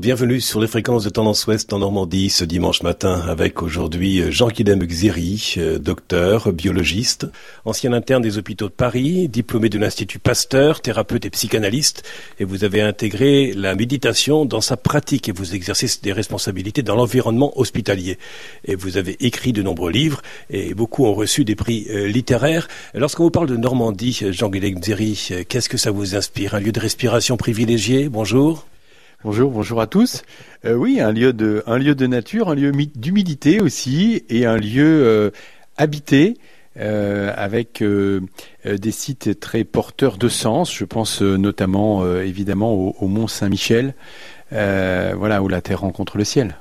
Bienvenue sur les fréquences de Tendance Ouest en Normandie ce dimanche matin avec aujourd'hui Jean-Guilhem Xéry, docteur, biologiste, ancien interne des hôpitaux de Paris, diplômé de l'Institut Pasteur, thérapeute et psychanalyste, et vous avez intégré la méditation dans sa pratique et vous exercez des responsabilités dans l'environnement hospitalier. Et vous avez écrit de nombreux livres et beaucoup ont reçu des prix littéraires. Lorsqu'on vous parle de Normandie, Jean-Guilhem Xéry, qu'est-ce que ça vous inspire? Un lieu de respiration privilégié? Bonjour. Bonjour à tous. Oui, un lieu de nature, un lieu d'humidité aussi, et un lieu habité avec des sites très porteurs de sens. Je pense notamment évidemment au Mont Saint-Michel, où la terre rencontre le ciel.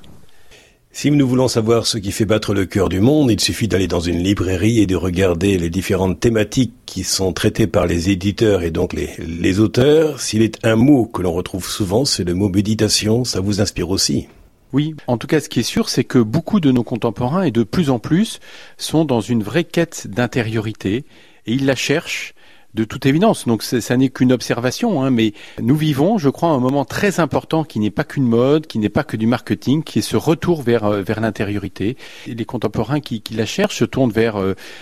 Si nous voulons savoir ce qui fait battre le cœur du monde, il suffit d'aller dans une librairie et de regarder les différentes thématiques qui sont traitées par les éditeurs et donc les auteurs. S'il est un mot que l'on retrouve souvent, c'est le mot méditation. Ça vous inspire aussi? Oui, en tout cas, ce qui est sûr, c'est que beaucoup de nos contemporains, et de plus en plus, sont dans une vraie quête d'intériorité, et ils la cherchent de toute évidence. Donc ça n'est qu'une observation, mais nous vivons, je crois, un moment très important qui n'est pas qu'une mode, qui n'est pas que du marketing, qui est ce retour vers l'intériorité. Et les contemporains qui la cherchent se tournent vers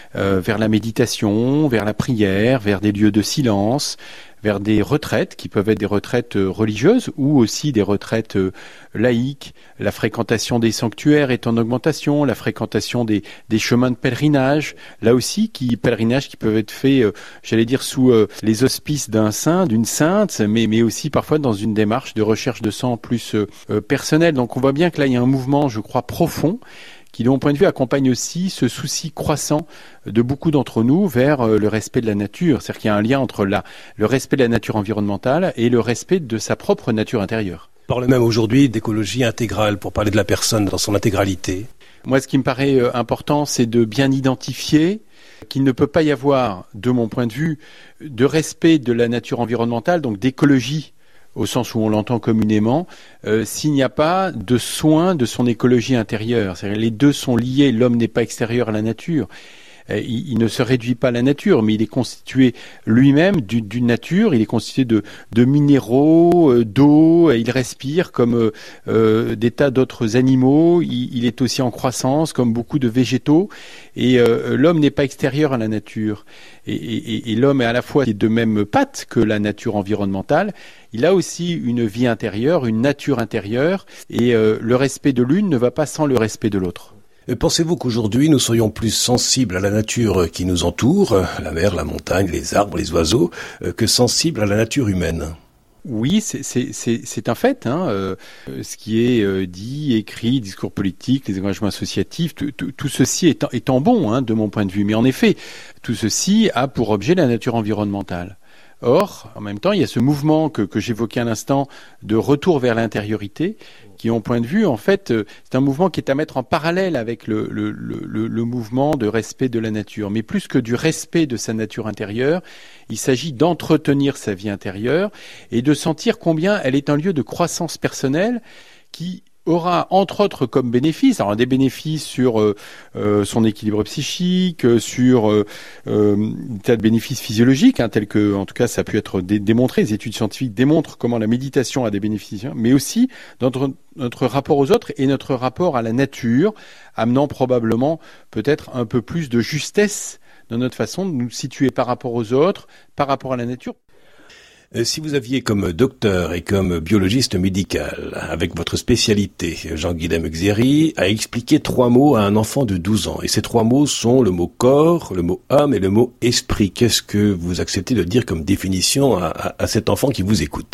la méditation, vers la prière, vers des lieux de silence, vers des retraites qui peuvent être des retraites religieuses ou aussi des retraites laïques. La fréquentation des sanctuaires est en augmentation, la fréquentation des chemins de pèlerinage, là aussi pèlerinages qui peuvent être faits, sous les auspices d'un saint, d'une sainte, mais aussi parfois dans une démarche de recherche de sens plus personnelle. Donc on voit bien que là il y a un mouvement, je crois, profond, qui, de mon point de vue, accompagne aussi ce souci croissant de beaucoup d'entre nous vers le respect de la nature. C'est-à-dire qu'il y a un lien entre le respect de la nature environnementale et le respect de sa propre nature intérieure. On parle même aujourd'hui d'écologie intégrale pour parler de la personne dans son intégralité. Moi, ce qui me paraît important, c'est de bien identifier qu'il ne peut pas y avoir, de mon point de vue, de respect de la nature environnementale, donc d'écologie, au sens où on l'entend communément, s'il n'y a pas de soin de son écologie intérieure. C'est-à-dire les deux sont liés, l'homme n'est pas extérieur à la nature. Il ne se réduit pas à la nature, mais il est constitué lui-même d'une nature, il est constitué de minéraux, d'eau, il respire comme des tas d'autres animaux, il est aussi en croissance comme beaucoup de végétaux, et l'homme n'est pas extérieur à la nature. Et l'homme est à la fois de même patte que la nature environnementale, il a aussi une vie intérieure, une nature intérieure, et le respect de l'une ne va pas sans le respect de l'autre. Pensez-vous qu'aujourd'hui nous serions plus sensibles à la nature qui nous entoure, la mer, la montagne, les arbres, les oiseaux, que sensibles à la nature humaine? Oui, c'est un fait. Ce qui est dit, écrit, discours politique, les engagements associatifs, tout ceci étant bon, de mon point de vue. Mais en effet, tout ceci a pour objet la nature environnementale. Or, en même temps, il y a ce mouvement que j'évoquais à l'instant de retour vers l'intériorité, qui, en point de vue, en fait, c'est un mouvement qui est à mettre en parallèle avec le mouvement de respect de la nature. Mais plus que du respect de sa nature intérieure, il s'agit d'entretenir sa vie intérieure et de sentir combien elle est un lieu de croissance personnelle qui aura entre autres comme bénéfice, alors des bénéfices sur son équilibre psychique, sur tas de bénéfices physiologiques, tels que, en tout cas, ça a pu être démontré. Les études scientifiques démontrent comment la méditation a des bénéfices, mais aussi dans notre rapport aux autres et notre rapport à la nature, amenant probablement peut-être un peu plus de justesse dans notre façon de nous situer par rapport aux autres, par rapport à la nature. Si vous aviez comme docteur et comme biologiste médical, avec votre spécialité, Jean-Guilhem Xéry, à expliquer 3 mots à un enfant de 12 ans, et ces 3 mots sont le mot corps, le mot âme et le mot esprit, qu'est-ce que vous acceptez de dire comme définition à cet enfant qui vous écoute?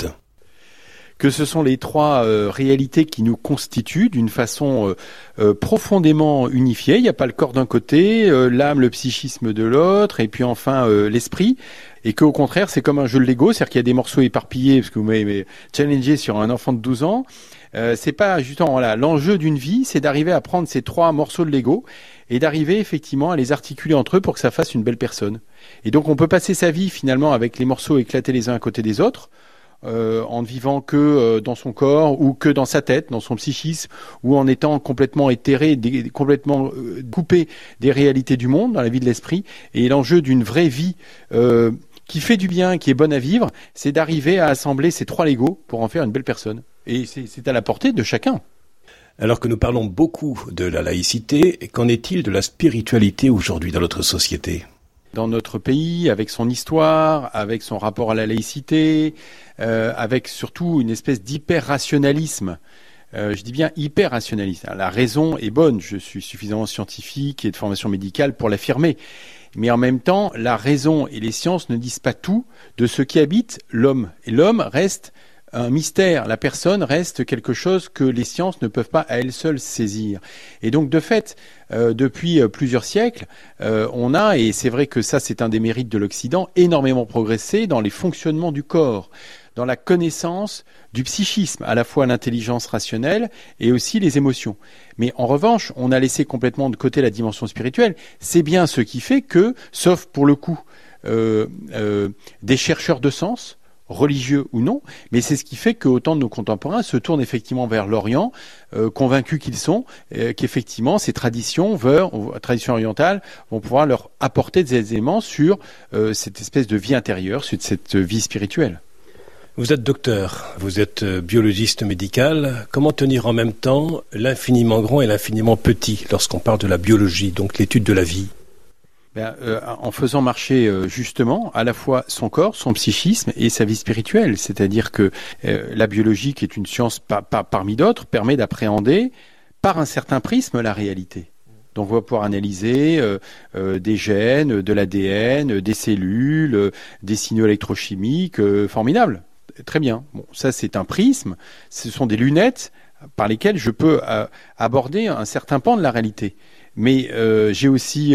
Que ce sont les 3 réalités qui nous constituent d'une façon profondément unifiée. Il n'y a pas le corps d'un côté, l'âme, le psychisme de l'autre, et puis enfin l'esprit. Et qu'au contraire, c'est comme un jeu de Lego, c'est-à-dire qu'il y a des morceaux éparpillés, parce que vous m'avez challengé sur un enfant de 12 ans. C'est pas justement l'enjeu d'une vie, c'est d'arriver à prendre ces 3 morceaux de Lego et d'arriver effectivement à les articuler entre eux pour que ça fasse une belle personne. Et donc on peut passer sa vie finalement avec les morceaux éclatés les uns à côté des autres, en ne vivant que dans son corps ou que dans sa tête, dans son psychisme, ou en étant complètement éthéré, complètement coupé des réalités du monde, dans la vie de l'esprit. Et l'enjeu d'une vraie vie qui fait du bien, qui est bonne à vivre, c'est d'arriver à assembler ces 3 Legos pour en faire une belle personne. Et c'est à la portée de chacun. Alors que nous parlons beaucoup de la laïcité, qu'en est-il de la spiritualité aujourd'hui dans notre société ? Dans notre pays, avec son histoire, avec son rapport à la laïcité, avec surtout une espèce d'hyper-rationalisme. Je dis bien hyper-rationalisme. La raison est bonne, je suis suffisamment scientifique et de formation médicale pour l'affirmer. Mais en même temps, la raison et les sciences ne disent pas tout de ce qui habite l'homme. Et l'homme reste un mystère. La personne reste quelque chose que les sciences ne peuvent pas à elles seules saisir. Et donc, de fait, depuis plusieurs siècles, on a, et c'est vrai que ça c'est un des mérites de l'Occident, énormément progressé dans les fonctionnements du corps, dans la connaissance du psychisme, à la fois l'intelligence rationnelle et aussi les émotions. Mais en revanche, on a laissé complètement de côté la dimension spirituelle. C'est bien ce qui fait que, sauf pour le coup, des chercheurs de sens, religieux ou non, mais c'est ce qui fait qu'autant de nos contemporains se tournent effectivement vers l'Orient, convaincus qu'ils sont, qu'effectivement ces traditions orientales vont pouvoir leur apporter des éléments sur cette espèce de vie intérieure, sur cette vie spirituelle. Vous êtes docteur, vous êtes biologiste médical. Comment tenir en même temps l'infiniment grand et l'infiniment petit lorsqu'on parle de la biologie, donc l'étude de la vie ? En faisant marcher justement à la fois son corps, son psychisme et sa vie spirituelle. C'est-à-dire que la biologie, qui est une science parmi d'autres, permet d'appréhender par un certain prisme la réalité. Donc on va pouvoir analyser des gènes, de l'ADN, des cellules, des signaux électrochimiques, formidables. Très bien. Bon, ça c'est un prisme, ce sont des lunettes par lesquelles je peux aborder un certain pan de la réalité. Mais j'ai aussi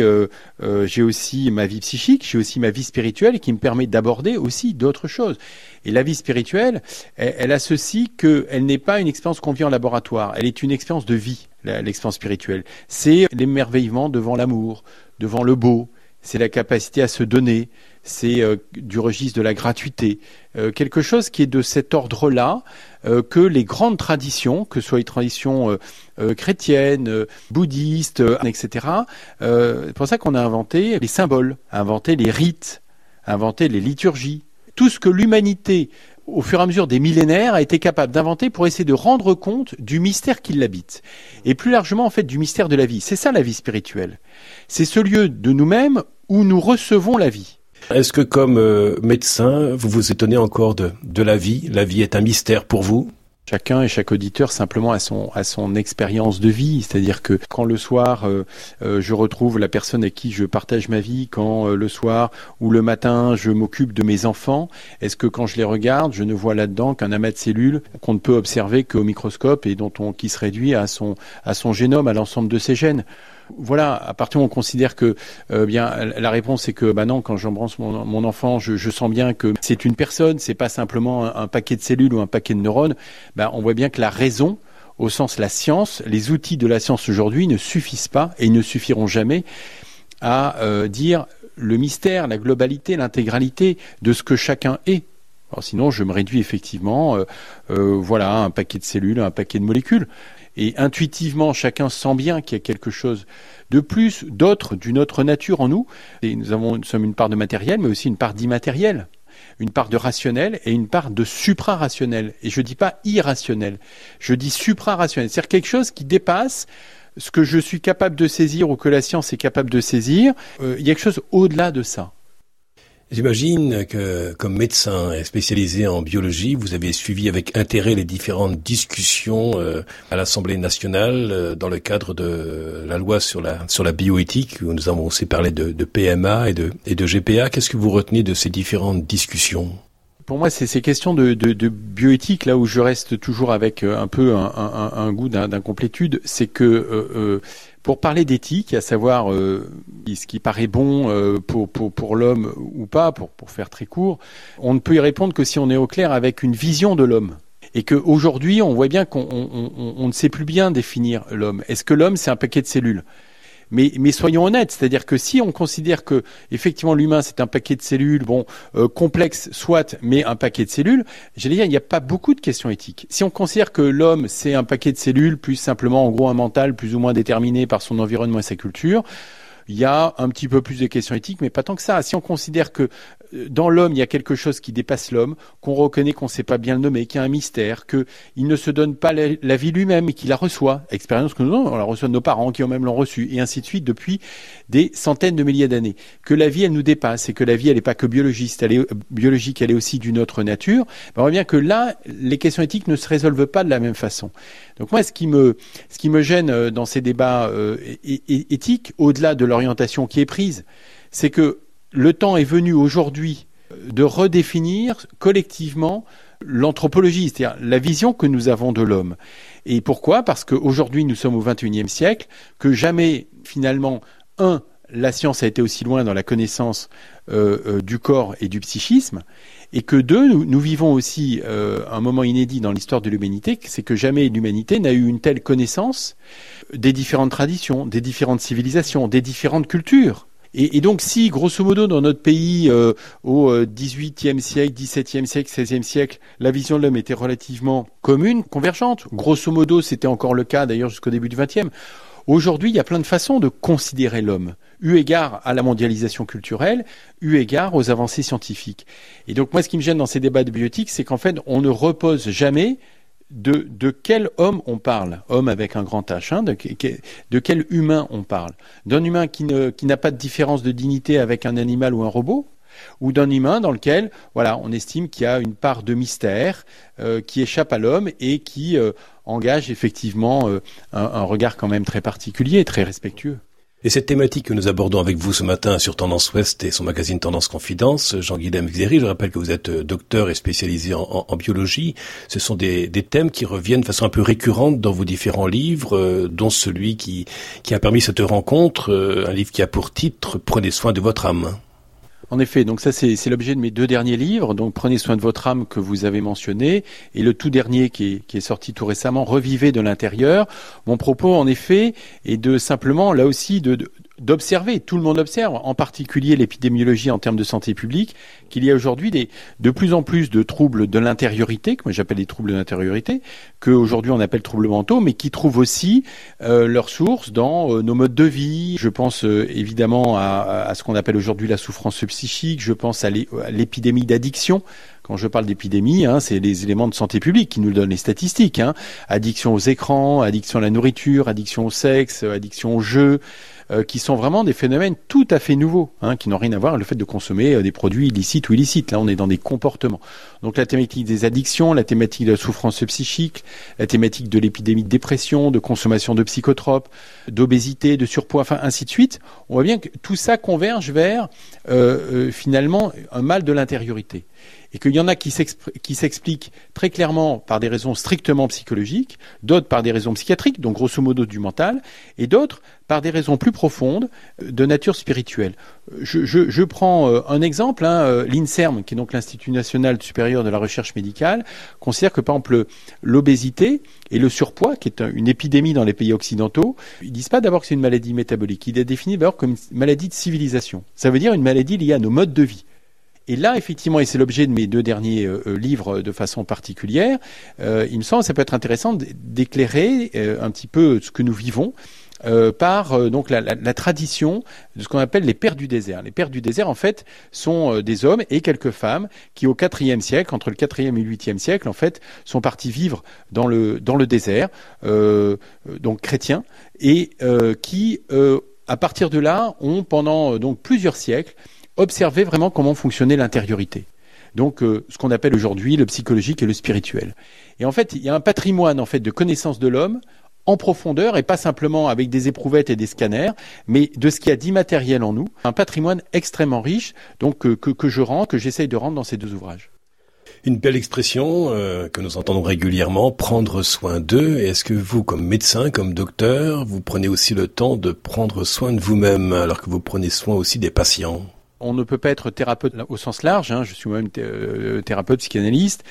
ma vie psychique, j'ai aussi ma vie spirituelle qui me permet d'aborder aussi d'autres choses. Et la vie spirituelle, elle a ceci qu'elle n'est pas une expérience qu'on vit en laboratoire, elle est une expérience de vie, l'expérience spirituelle. C'est l'émerveillement devant l'amour, devant le beau, c'est la capacité à se donner, c'est du registre de la gratuité, quelque chose qui est de cet ordre-là que les grandes traditions, que ce soit les traditions chrétiennes, bouddhistes, etc. C'est pour ça qu'on a inventé les symboles, inventé les rites, inventé les liturgies, tout ce que l'humanité, au fur et à mesure des millénaires, a été capable d'inventer pour essayer de rendre compte du mystère qui l'habite. Et plus largement, en fait, du mystère de la vie. C'est ça la vie spirituelle. C'est ce lieu de nous-mêmes où nous recevons la vie. Est-ce que comme médecin, vous vous étonnez encore de la vie ? La vie est un mystère pour vous ? Chacun et chaque auditeur simplement a son expérience de vie, c'est-à-dire que quand le soir je retrouve la personne avec qui je partage ma vie, quand le soir ou le matin je m'occupe de mes enfants, est-ce que quand je les regarde, je ne vois là-dedans qu'un amas de cellules qu'on ne peut observer qu'au microscope et qui se réduit à son génome, à l'ensemble de ses gènes ? Voilà, à partir où on considère que la réponse est que non, quand j'embrasse mon enfant, je sens bien que c'est une personne, c'est pas simplement un paquet de cellules ou un paquet de neurones. On voit bien que la raison, au sens la science, les outils de la science aujourd'hui ne suffisent pas et ne suffiront jamais à dire le mystère, la globalité, l'intégralité de ce que chacun est. Alors sinon, je me réduis effectivement, un paquet de cellules, un paquet de molécules. Et intuitivement, chacun sent bien qu'il y a quelque chose de plus, d'autre, d'une autre nature en nous. Et nous sommes une part de matériel, mais aussi une part d'immatériel, une part de rationnel et une part de supra-rationnel. Et je dis pas irrationnel, je dis supra-rationnel. C'est-à-dire quelque chose qui dépasse ce que je suis capable de saisir ou que la science est capable de saisir. Il y a quelque chose au-delà de ça. J'imagine que, comme médecin et spécialisé en biologie, vous avez suivi avec intérêt les différentes discussions à l'Assemblée nationale dans le cadre de la loi sur la bioéthique, où nous avons aussi parlé de PMA et de GPA. Qu'est-ce que vous retenez de ces différentes discussions ? Pour moi, c'est ces questions de bioéthique, là où je reste toujours avec un peu un goût d'incomplétude, c'est que pour parler d'éthique, à savoir ce qui paraît bon pour l'homme ou pas, pour faire très court, on ne peut y répondre que si on est au clair avec une vision de l'homme. Et qu'aujourd'hui, on voit bien qu'on ne sait plus bien définir l'homme. Est-ce que l'homme, c'est un paquet de cellules ? Mais soyons honnêtes, c'est-à-dire que si on considère que effectivement l'humain c'est un paquet de cellules, complexe soit, mais un paquet de cellules, j'allais dire il n'y a pas beaucoup de questions éthiques. Si on considère que l'homme c'est un paquet de cellules, plus simplement en gros un mental plus ou moins déterminé par son environnement et sa culture, il y a un petit peu plus de questions éthiques, mais pas tant que ça. Si on considère que dans l'homme, il y a quelque chose qui dépasse l'homme, qu'on reconnaît, qu'on ne sait pas bien le nommer, qu'il y a un mystère, qu'il ne se donne pas la vie lui-même et qu'il la reçoit. Expérience que nous, on la reçoit de nos parents qui ont même l'ont reçue, et ainsi de suite depuis des centaines de milliers d'années. Que la vie, elle nous dépasse et que la vie, elle n'est pas que biologique, elle est aussi d'une autre nature. On voit bien que là, les questions éthiques ne se résolvent pas de la même façon. Donc moi, ce qui me gêne dans ces débats éthiques, au-delà de l'orientation qui est prise, c'est que le temps est venu aujourd'hui de redéfinir collectivement l'anthropologie, c'est-à-dire la vision que nous avons de l'homme. Et pourquoi ? Parce qu'aujourd'hui, nous sommes au XXIe siècle, que jamais, finalement, la science a été aussi loin dans la connaissance du corps et du psychisme, et que nous vivons aussi un moment inédit dans l'histoire de l'humanité, c'est que jamais l'humanité n'a eu une telle connaissance des différentes traditions, des différentes civilisations, des différentes cultures. Et donc si, grosso modo, dans notre pays, au XVIIIe siècle, XVIIe siècle, XVIe siècle, la vision de l'homme était relativement commune, convergente, grosso modo, c'était encore le cas d'ailleurs jusqu'au début du XXe. Aujourd'hui, il y a plein de façons de considérer l'homme, eu égard à la mondialisation culturelle, eu égard aux avancées scientifiques. Et donc moi, ce qui me gêne dans ces débats de bioéthique, c'est qu'en fait, on ne repose jamais de quel homme on parle, homme avec un grand H, hein, de quel humain on parle. D'un humain qui n'a pas de différence de dignité avec un animal ou un robot, ou d'un humain dans lequel, voilà, on estime qu'il y a une part de mystère qui échappe à l'homme et qui engage effectivement un regard quand même très particulier, très respectueux. Et cette thématique que nous abordons avec vous ce matin sur Tendance Ouest et son magazine Tendance Confidence, Jean-Guilhem Xéry, je rappelle que vous êtes docteur et spécialisé en biologie. Ce sont des thèmes qui reviennent de façon un peu récurrente dans vos différents livres, dont celui qui a permis cette rencontre, un livre qui a pour titre « Prenez soin de votre âme ». En effet, donc ça c'est l'objet de mes 2 derniers livres, donc Prenez soin de votre âme que vous avez mentionné, et le tout dernier qui est sorti tout récemment, Revivez de l'intérieur. Mon propos en effet est de simplement là aussi d'observer, tout le monde observe, en particulier l'épidémiologie en termes de santé publique, qu'il y a aujourd'hui de plus en plus de troubles de l'intériorité, que moi j'appelle des troubles de l'intériorité, qu'aujourd'hui on appelle troubles mentaux, mais qui trouvent aussi leur source dans nos modes de vie. Je pense évidemment à ce qu'on appelle aujourd'hui la souffrance psychique, je pense à l'épidémie d'addiction. Quand je parle d'épidémie, c'est les éléments de santé publique qui nous donnent les statistiques. Addiction aux écrans, addiction à la nourriture, addiction au sexe, addiction au jeu, qui sont vraiment des phénomènes tout à fait nouveaux, qui n'ont rien à voir avec le fait de consommer des produits illicites ou illicites. Là, on est dans des comportements. Donc la thématique des addictions, la thématique de la souffrance psychique, la thématique de l'épidémie de dépression, de consommation de psychotropes, d'obésité, de surpoids, enfin ainsi de suite. On voit bien que tout ça converge vers finalement un mal de l'intériorité. Et qu'il y en a qui s'expliquent très clairement par des raisons strictement psychologiques, d'autres par des raisons psychiatriques, donc grosso modo du mental, et d'autres par des raisons plus profondes de nature spirituelle. Je prends un exemple, l'INSERM, qui est donc l'Institut National Supérieur de la Recherche Médicale, considère que par exemple l'obésité et le surpoids, qui est une épidémie dans les pays occidentaux, ils disent pas d'abord que c'est une maladie métabolique, ils la définissent d'abord comme une maladie de civilisation. Ça veut dire une maladie liée à nos modes de vie. Et là, effectivement, et c'est l'objet de mes 2 derniers livres de façon particulière, il me semble que ça peut être intéressant d'éclairer un petit peu ce que nous vivons par donc la tradition de ce qu'on appelle les pères du désert. Les pères du désert, en fait, sont des hommes et quelques femmes qui, au IVe siècle, entre le IVe et le VIIIe siècle, en fait, sont partis vivre dans le désert, donc chrétiens, et qui, à partir de là, ont pendant donc plusieurs siècles observer vraiment comment fonctionnait l'intériorité. Donc, ce qu'on appelle aujourd'hui le psychologique et le spirituel. Et en fait, il y a un patrimoine en fait de connaissance de l'homme en profondeur et pas simplement avec des éprouvettes et des scanners, mais de ce qu'il y a d'immatériel en nous. Un patrimoine extrêmement riche, donc que j'essaye de rendre dans ces 2 ouvrages. Une belle expression que nous entendons régulièrement, prendre soin d'eux. Et est-ce que vous, comme médecin, comme docteur, vous prenez aussi le temps de prendre soin de vous-même alors que vous prenez soin aussi des patients ? On ne peut pas être thérapeute au sens large, je suis moi-même thérapeute, psychanalyste,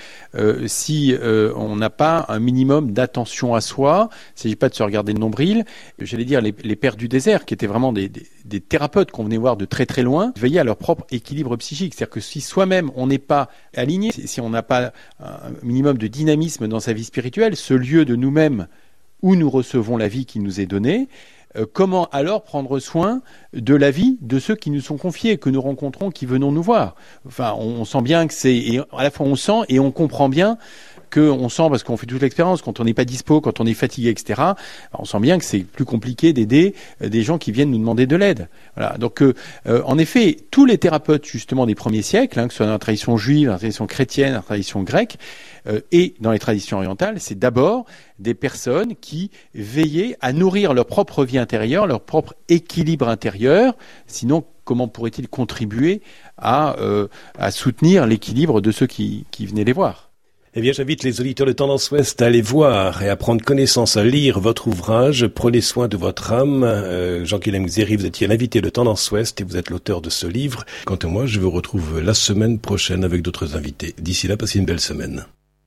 si on n'a pas un minimum d'attention à soi. Il ne s'agit pas de se regarder le nombril. J'allais dire les pères du désert, qui étaient vraiment des thérapeutes qu'on venait voir de très très loin, veillaient à leur propre équilibre psychique. C'est-à-dire que si soi-même on n'est pas aligné, si on n'a pas un minimum de dynamisme dans sa vie spirituelle, ce lieu de nous-mêmes où nous recevons la vie qui nous est donnée, comment alors prendre soin de la vie de ceux qui nous sont confiés, que nous rencontrons, qui venons nous voir. Enfin, on sent bien que et à la fois on sent et on comprend bien qu'on sent, parce qu'on fait toute l'expérience, quand on n'est pas dispo, quand on est fatigué, etc., on sent bien que c'est plus compliqué d'aider des gens qui viennent nous demander de l'aide. Voilà. Donc, en effet, tous les thérapeutes, justement, des premiers siècles, que ce soit dans la tradition juive, dans la tradition chrétienne, dans la tradition grecque, et dans les traditions orientales, c'est d'abord des personnes qui veillaient à nourrir leur propre vie intérieure, leur propre équilibre intérieur. Sinon, comment pourraient-ils contribuer à soutenir l'équilibre de ceux qui venaient les voir? Eh bien, j'invite les auditeurs de Tendance Ouest à aller voir et à prendre connaissance, à lire votre ouvrage. Prenez soin de votre âme. Jean-Guilhem Xéry, vous étiez l'invité de Tendance Ouest et vous êtes l'auteur de ce livre. Quant à moi, je vous retrouve la semaine prochaine avec d'autres invités. D'ici là, passez une belle semaine.